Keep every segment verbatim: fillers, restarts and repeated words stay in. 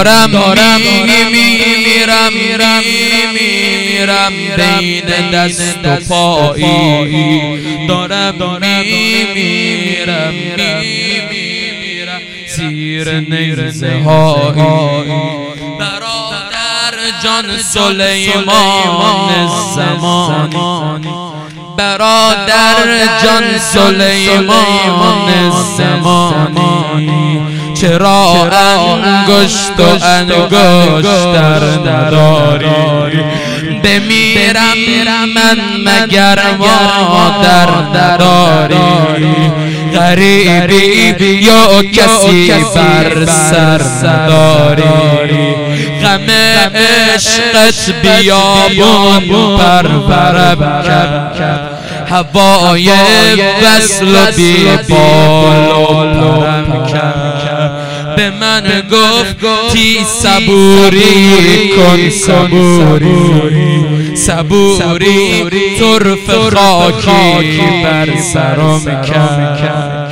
دارم میمیرم میمیرم بین دست و پایی، دارم میمیرم میمیرم زیر نیزه هایی. برادر جان سلیمان زمانی، برادر جان سلیمان زمانی، چرا انگشت و انگشتر نداری؟ بمیرم من مگر مادر نداری؟ غریبی یا کسی بر سر نداری؟ غم عشقت بیابون پرورم کرد، هوای وصل و بی بال و پرم کرد. به من گفتی صبوری کن صبوری، صبوری طرف خاکی بر سرم کرد.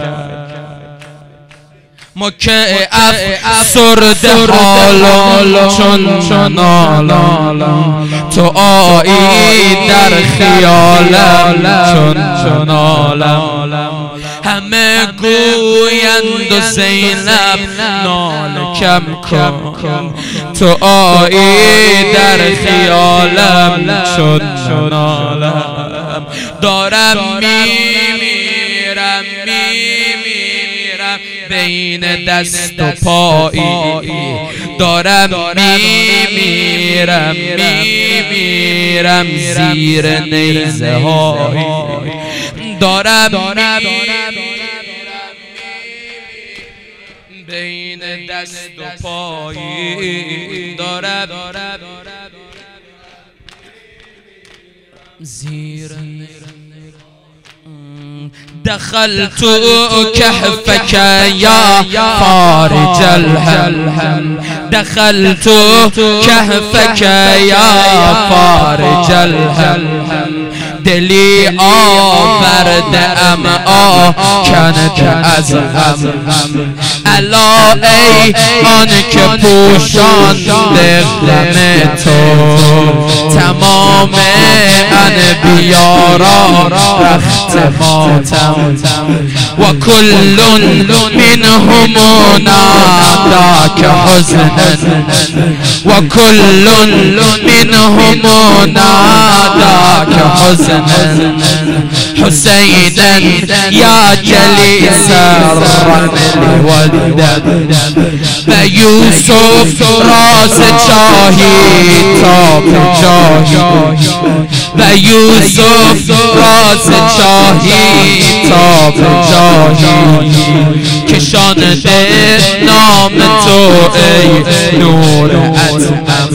ما که افسرده حالا چون نالم، تو آیی در خیالم چون نالم. همه گویند و زینب نال کم کن، تو آیی در خیالم چون نالم. دارم میمیرم میمیرم بین دست و پایی، دارم میمیرم میمیرم زیر نیزه هایی. دارم بین دست و پایی، دارم زیر دخلت كهفك يا فارج الهم، دخلت كهفك يا فارج الهم. دلی آورده ام آکنده از غم، الا ای آن که پوشانده غم تو تمام انبیا را رخت ماتم. و کل منهم ناداک حزنا، و کل منهم ناداک حزنا. حسینا یا جلیس الرمل والدم، و یوسف راز شاهی تا جاهی، و یوسف راز شاهی تا جاهی. کشانده نام تو ای نور ازم،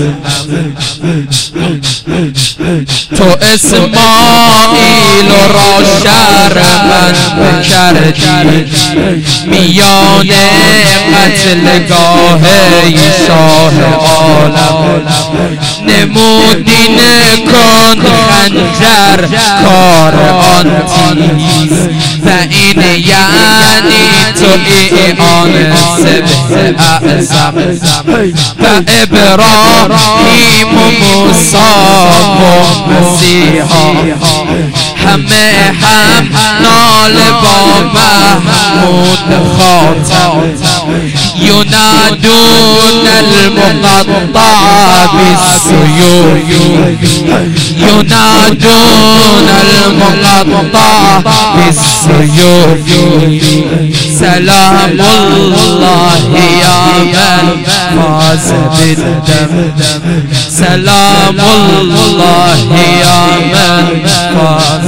تو اسماعیل را شرمنده کردی میان قتلگاه شاه عالم. نمودی نکن خنجر کار آن تیز، و این یعنی تو ای آن سبح اعظم. و ابراهیم و موسی و مسیحا همه هم نال با محمود خاتم. ینادون المقطع بالسیوف، ینادون المقطع بالسیوف. سلام الله یا من فاز بالدم، سلام الله یا من فاز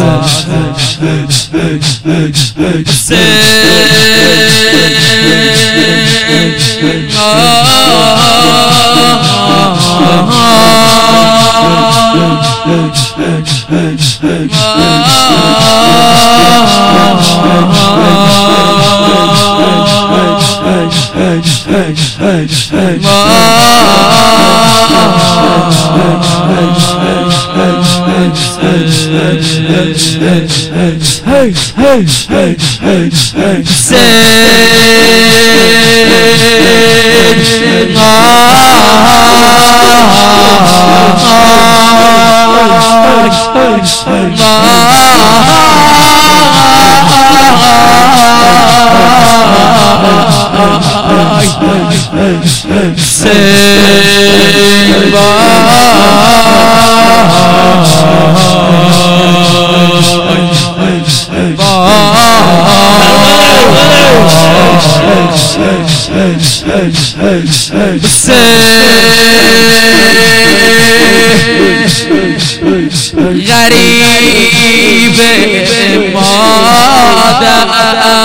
بالدم. غریب مادر